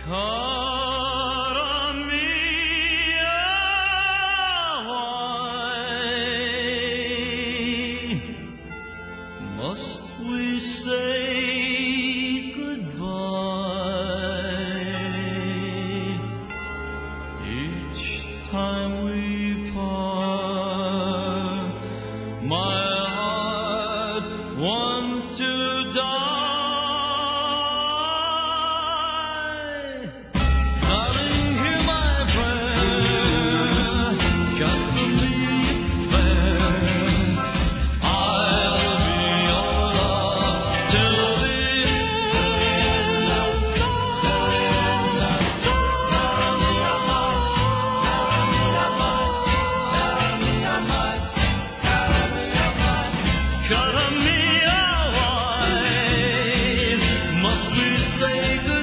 Cara mia, why must we say goodbye each time we part? My heart wants to die. Darling, hear my prayer. God believe fair. I'll be your love till the end of Cara mia, why must we say goodbye